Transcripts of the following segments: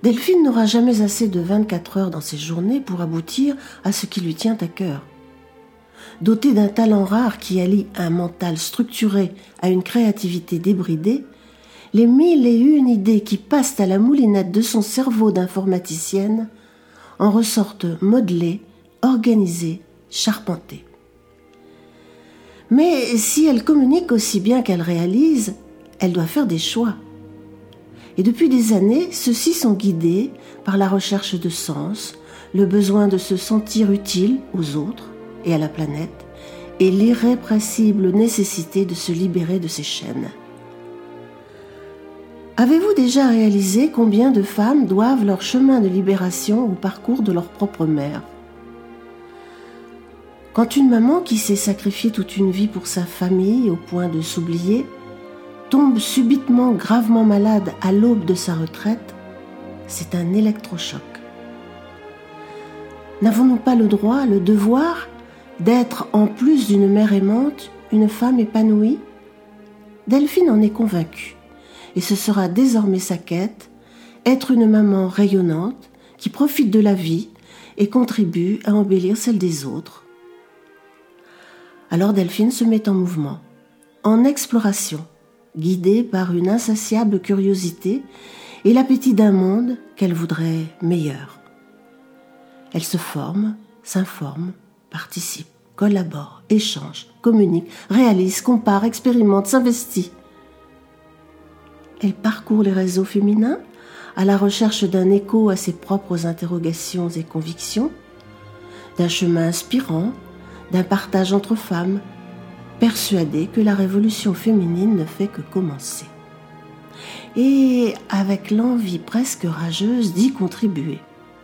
Delphine n'aura jamais assez de 24 heures dans ses journées pour aboutir à ce qui lui tient à cœur. Dotée d'un talent rare qui allie un mental structuré à une créativité débridée, les 1001 idées qui passent à la moulinette de son cerveau d'informaticienne en ressortent modelées, organisées, charpentées. Mais si elle communique aussi bien qu'elle réalise, elle doit faire des choix. Et depuis des années, ceux-ci sont guidés par la recherche de sens, le besoin de se sentir utile aux autres et à la planète, et l'irrépressible nécessité de se libérer de ces chaînes. Avez-vous déjà réalisé combien de femmes doivent leur chemin de libération au parcours de leur propre mère ? Quand une maman qui s'est sacrifiée toute une vie pour sa famille au point de s'oublier, tombe subitement gravement malade à l'aube de sa retraite, c'est un électrochoc. N'avons-nous pas le droit, le devoir, d'être, en plus d'une mère aimante, une femme épanouie ? Delphine en est convaincue, et ce sera désormais sa quête, être une maman rayonnante, qui profite de la vie et contribue à embellir celle des autres. Alors Delphine se met en mouvement, en exploration, guidée par une insatiable curiosité et l'appétit d'un monde qu'elle voudrait meilleur. Elle se forme, s'informe, participe, collabore, échange, communique, réalise, compare, expérimente, s'investit. Elle parcourt les réseaux féminins à la recherche d'un écho à ses propres interrogations et convictions, d'un chemin inspirant, d'un partage entre femmes, persuadée que la révolution féminine ne fait que commencer. Et avec l'envie presque rageuse d'y contribuer.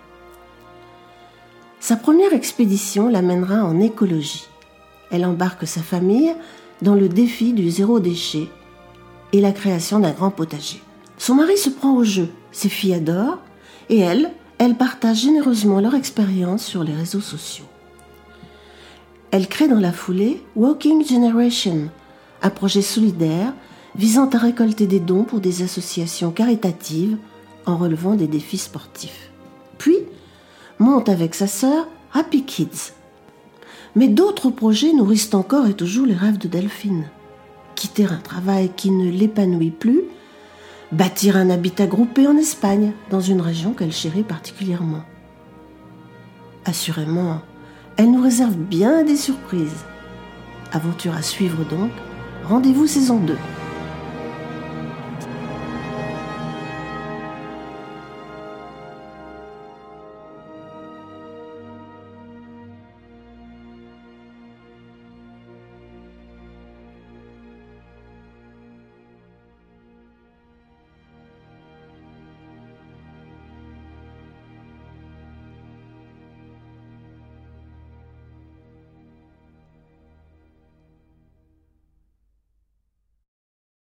Sa première expédition l'amènera en écologie. Elle embarque sa famille dans le défi du zéro déchet et la création d'un grand potager. Son mari se prend au jeu, ses filles adorent, et elle partage généreusement leur expérience sur les réseaux sociaux. Elle crée dans la foulée Walking Generation, un projet solidaire visant à récolter des dons pour des associations caritatives en relevant des défis sportifs. Puis, monte avec sa sœur Happy Kids. Mais d'autres projets nourrissent encore et toujours les rêves de Delphine. Quitter un travail qui ne l'épanouit plus, bâtir un habitat groupé en Espagne, dans une région qu'elle chérit particulièrement. Assurément, elle nous réserve bien des surprises. Aventure à suivre donc. Rendez-vous saison 2.